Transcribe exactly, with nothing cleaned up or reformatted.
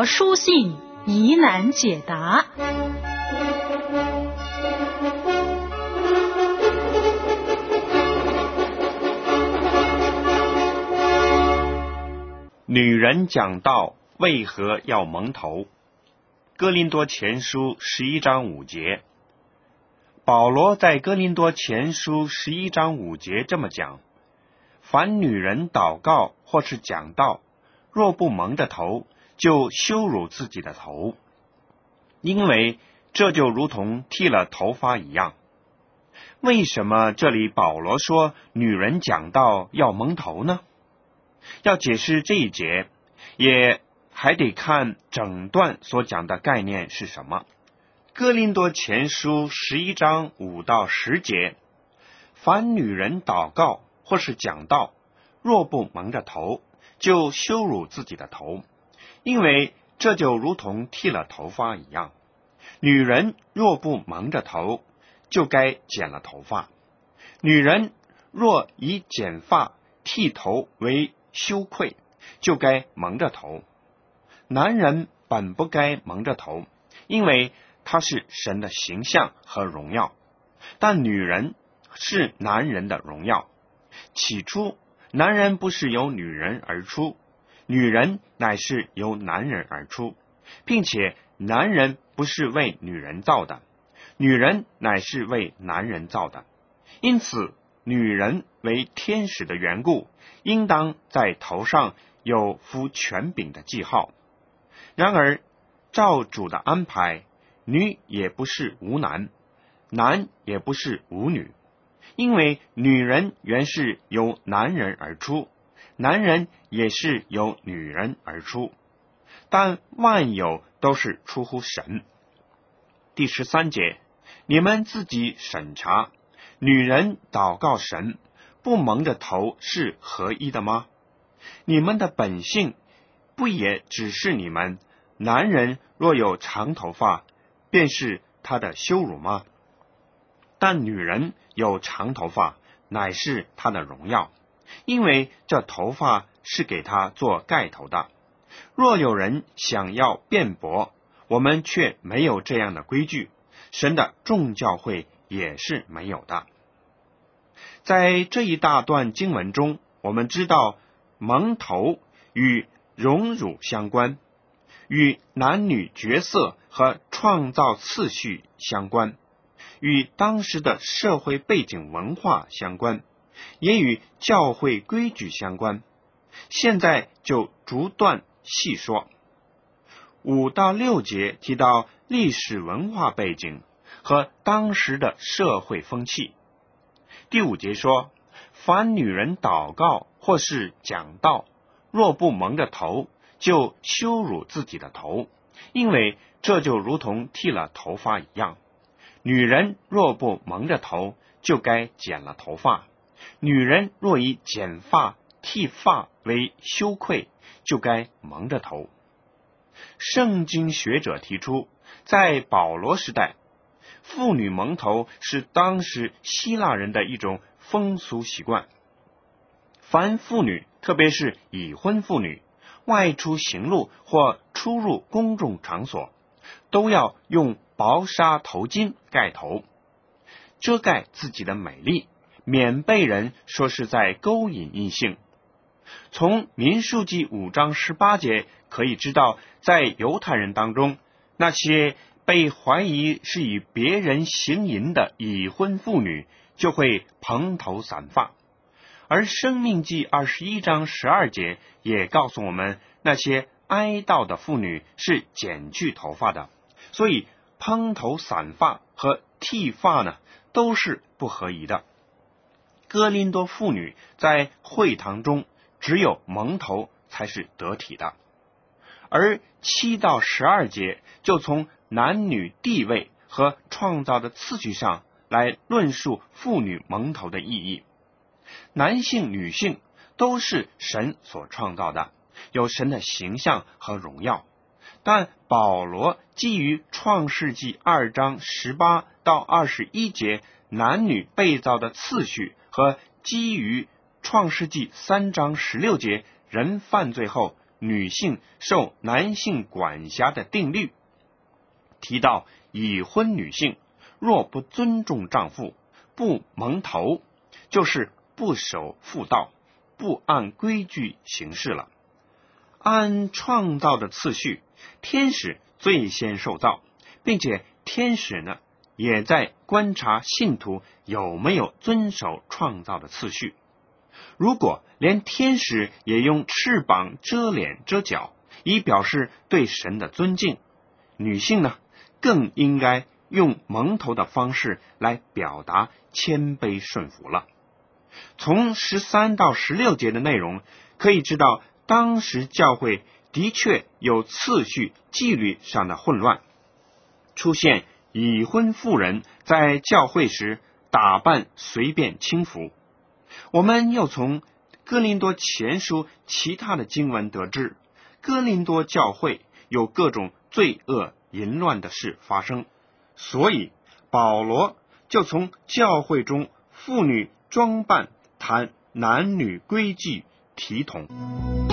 书信疑难解答。 女人讲道为何要蒙头？哥林多前书十一章五节。保罗在哥林多前书十一章五节这么讲：凡女人祷告或是讲道，若不蒙着头，就羞辱自己的头，因为这就如同剃了头发一样。为什么这里保罗说女人讲道要蒙头呢？要解释这一节，也还得看整段所讲的概念是什么。哥林多前书十一章五到十节，凡女人祷告或是讲道，若不蒙着头，就羞辱自己的头，因为这就如同剃了头发一样。女人若不蒙着头，就该剪了头发。女人若以剪发剃头为羞愧，就该蒙着头。男人本不该蒙着头，因为他是神的形象和荣耀，但女人是男人的荣耀。起初，男人不是由女人而出，女人乃是由男人而出，并且男人不是为女人造的，女人乃是为男人造的。因此，女人为天使的缘故，应当在头上有服权柄的记号。然而，照主的安排，女也不是无男，男也不是无女，因为女人原是由男人而出，男人也是由女人而出，但万有都是出乎神。第十三节，你们自己审查，女人祷告神，不蒙着头是合一的吗？你们的本性不也只是你们，男人若有长头发，便是他的羞辱吗？但女人有长头发，乃是她的荣耀，因为这头发是给她做盖头的。若有人想要辩驳，我们却没有这样的规矩，神的众教会也是没有的。在这一大段经文中，我们知道蒙头与荣辱相关，与男女角色和创造次序相关，与当时的社会背景文化相关，也与教会规矩相关。现在就逐段细说。五到六节提到历史文化背景和当时的社会风气。第五节说，凡女人祷告或是讲道，若不蒙着头，就羞辱自己的头，因为这就如同剃了头发一样。女人若不蒙着头，就该剪了头发。女人若以剪发剃发为羞愧，就该蒙着头。圣经学者提出，在保罗时代，妇女蒙头是当时希腊人的一种风俗习惯。凡妇女，特别是已婚妇女，外出行路或出入公众场所，都要用薄纱头巾盖头，遮盖自己的美丽，免被人说是在勾引异性。从民数记五章十八节可以知道，在犹太人当中，那些被怀疑是与别人行淫的已婚妇女就会蓬头散发。而生命记二十一章十二节也告诉我们，那些哀悼的妇女是剪去头发的，所以蓬头散发和剃发呢，都是不合宜的。哥林多妇女在会堂中只有蒙头才是得体的。而七到十二节就从男女地位和创造的次序上来论述妇女蒙头的意义。男性、女性都是神所创造的，有神的形象和荣耀。但保罗基于创世纪二章十八到二十一节男女被造的次序，和基于创世纪三章十六节人犯罪后女性受男性管辖的定律，提到已婚女性若不尊重丈夫，不蒙头，就是不守妇道，不按规矩行事了。按创造的次序，天使最先受造，并且天使呢也在观察信徒有没有遵守创造的次序。如果连天使也用翅膀遮脸遮脚，以表示对神的尊敬，女性呢更应该用蒙头的方式来表达谦卑顺服了。从十三到十六节的内容可以知道，当时教会的确有次序纪律上的混乱，出现已婚妇人在教会时打扮随便轻浮。我们又从哥林多前书其他的经文得知，哥林多教会有各种罪恶淫乱的事发生，所以保罗就从教会中妇女装扮谈男女规矩体统。